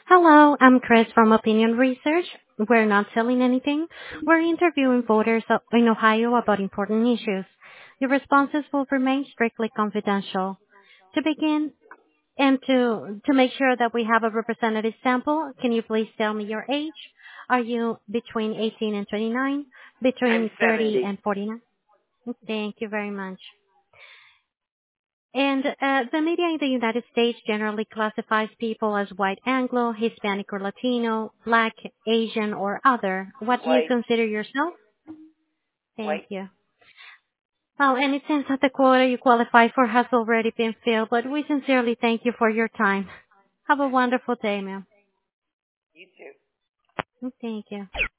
Hello, I'm Chris from Opinion Research. We're not selling anything. We're interviewing voters in Ohio about important issues. Your responses will remain strictly confidential. To begin, and to make sure that we have a representative sample, can you please tell me your age? Are you between 18 and 29? I'm Between 30 70. and 49? Thank you very much. And the media in the United States generally classifies people as white Anglo, Hispanic or Latino, Black, Asian, or other. What do you White, consider yourself? Thank white. you. Well, and it seems that the quota you qualify for has already been filled, but we sincerely thank you for your time. Have a wonderful day, ma'am. You too. Thank you.